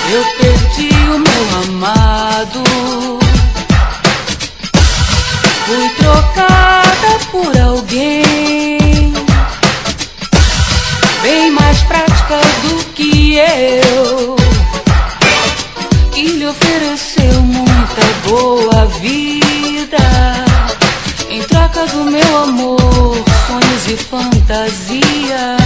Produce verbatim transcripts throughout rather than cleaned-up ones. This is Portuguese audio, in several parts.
Eu perdi o meu amado, fui trocada por alguém bem mais prática do que eu, que lhe ofereceu muita boa vida em troca do meu amor, sonhos e fantasias.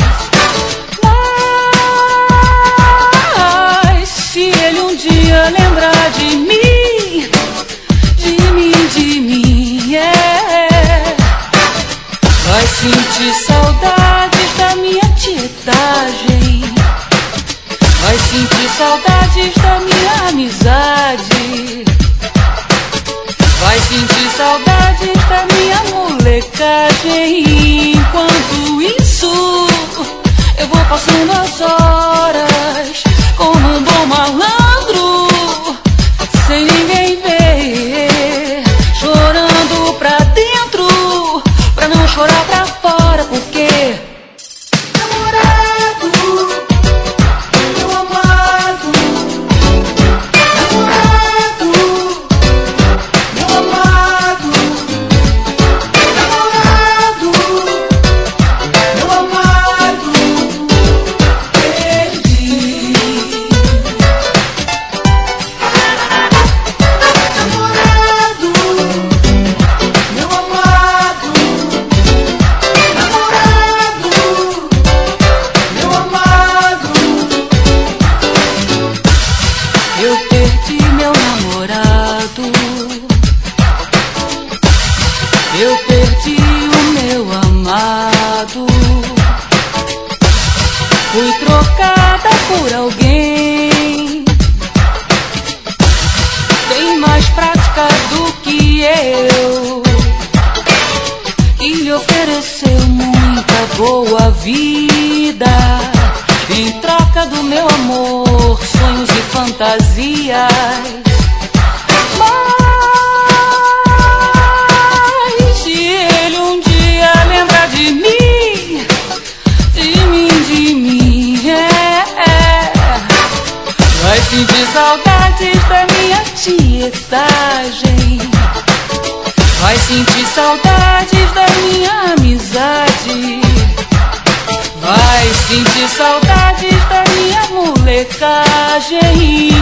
Se ele um dia lembrar de mim, de mim, de mim, é, vai sentir saudades da minha tietagem, vai sentir saudades da minha amizade, vai sentir saudades da minha molecagem. Enquanto isso, eu vou passando as horas como um bom malandro, sem ninguém ver, chorando pra dentro, pra não chorar pra fora, porque namorado, meu amado, namorado, meu amado, namorado, meu amado, perdi. Eu perdi meu namorado, eu perdi o meu amado, fui trocada por alguém bem mais prática do que eu, que lhe ofereceu muita boa vida em troca do meu amor, sonhos e fantasias. Mas se ele um dia lembrar de mim, de mim, de mim, é, é, vai sentir saudades da minha tietagem, vai sentir saudades da minha amizade, vai sentir saudades da minha molecagem.